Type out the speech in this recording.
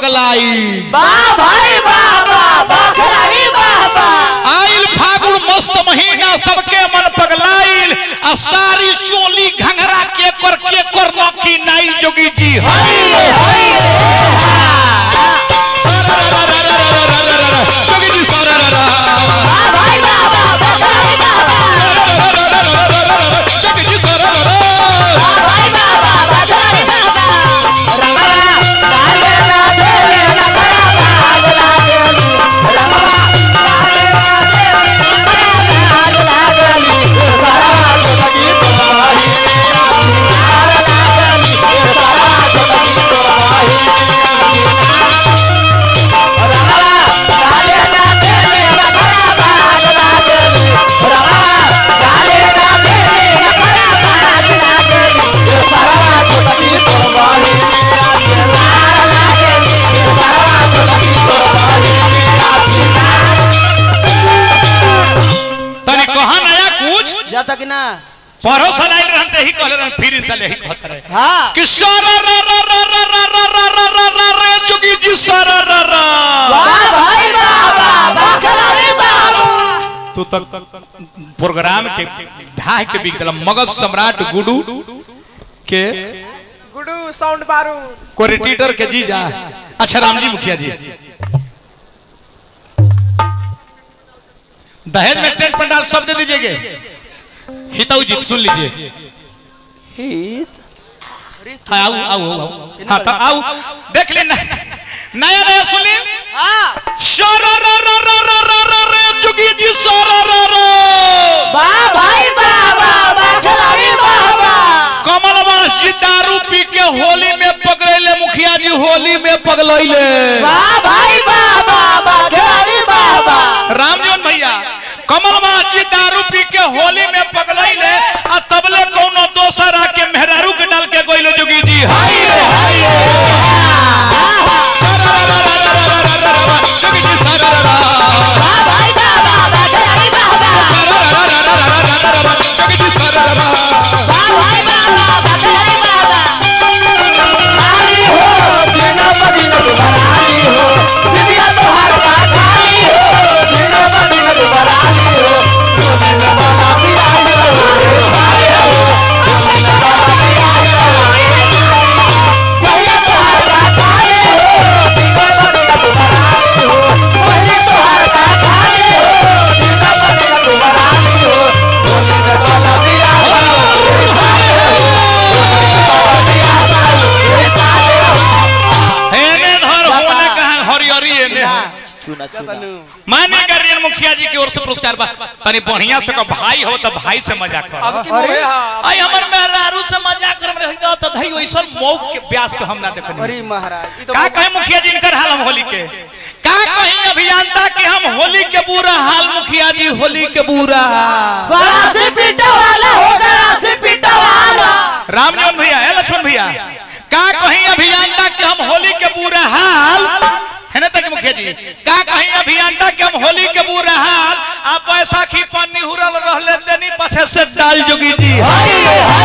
पगलाई वाह भाई वाह बखलारी वाह आइल फागुन मस्त महीना सबके मन पगलाइल आ सारी चोली घंघरा के कर नौकी नाई जोगी जी जोगी जी तक ना पढ़ो सलाइल रहते ही कहले रहन फिर इंसाले ही कहत रहे हां कि सारा जोगी जी सारा वाह भाई वाह बखलारी बाबू तू तक प्रोग्राम के ढाह के बिक दिला मगध सम्राट गुडू के गुडू साउंड बारू कोरिटीटर के जीजा अच्छा रामजी मुखिया जी दहेज में टेंट पंडाल सब दे दीजिएगा हिताऊ जी सुन लीजिए हित आओ आओ आओ हाँ तो आओ देख ले नया नया सुन ली जोगी जी वाह भाई वाह खिलाड़ी कमलवास जी दारू पी के होली में पकड़े मुखिया जी होली में पगलैले वाह भाई वाह खिलाड़ी रामजीवन भैया कमलवास जी दारू पी के होली में पगलैले आ तबले कोनो दोसर आके मेहरारू के डाल के गोइले जोगी जी हाय हाय जोगी जी सारा वाह भाई वाह खिलाड़ी जोगी जी सारा वाह भाई वाह खिलाड़ी खाली हो बिना मदीना दुबाराली हो दिव्या तोहार का खाली हो बिना मदीना दुबाराली हो बिना बाला पिया रे सारे हो बिना बाला पिया दिव्या तोहार का खाली हो बिना मदीना दुबाराली हो बिना तोहार का खाली हो बिना मदीना दुबाराली हो बिना बाला पिया माने गार्जियन मुखिया जी की ओर से पुरस्कार बा तनी बढ़िया से भाई हो तो भाई से मजाक कर आई हमर मेहरारू से मजाक कर रही तो धई ओइसन मौक के व्यास के हम ना देखनी अरे महाराज का कहे मुखिया जी इनकर हाल हम होली के का कहीं अभियंता के हम होली के बुरा हाल मुखिया जी होली के बुरा बड़ा से पीटा वाला होगा से पीटा वाला रामजीवन भैया है लक्ष्मण भैया का कहीं अभियंता के हम होली के बुरा हाल है ना तक मुखिया जी का कहीं अभियंता के हम होली के बुरा हाल आप बैसाखी पानी हुरल रहले देनी पछे से डाल जोगी जी